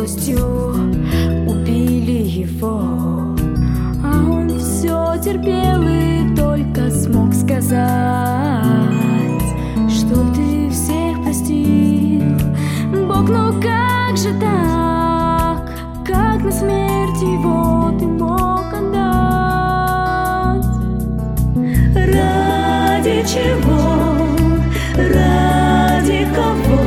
злостью убили его, а он все терпел и только смог сказать, что ты всех простил. Бог, ну как же так? Как на смерть его ты мог отдать? Ради чего? Ради кого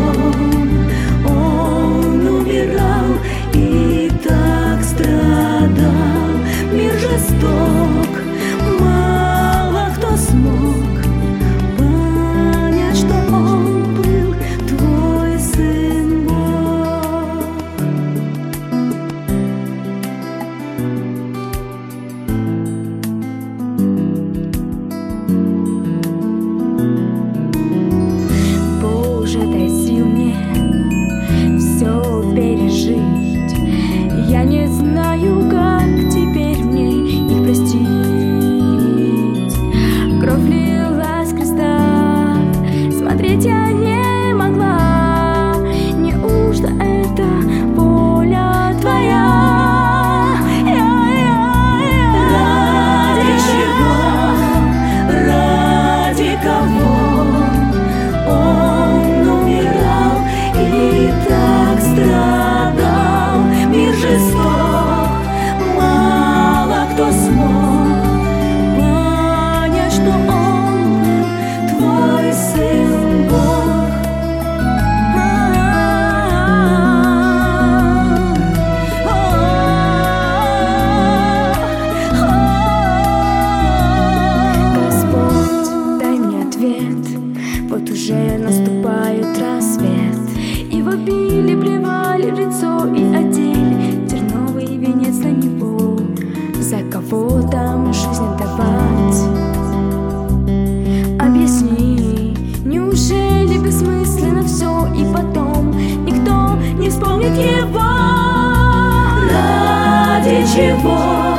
он умирал и так страдал? Мир жесток, мало кто смог понять, что он был твой сын Бог. Боже, дай сил мне все пережить. Я не знаю, как теперь мне их простить. Кровь лилась с креста, смотреть я не могла. Неужто это воля твоя? Ради чего? Ради кого он умирал и так страдал? Мир жесток, мало кто смог понять, что он был твой сын Бог. Господь, дай мне ответ. Вот уже наступает рассвет, и в обилии плевали в лицо и одели терновый венец на него. За кого там жизнь отдавать? Объясни, неужели бессмысленно все, и потом никто не вспомнит его? Ради чего?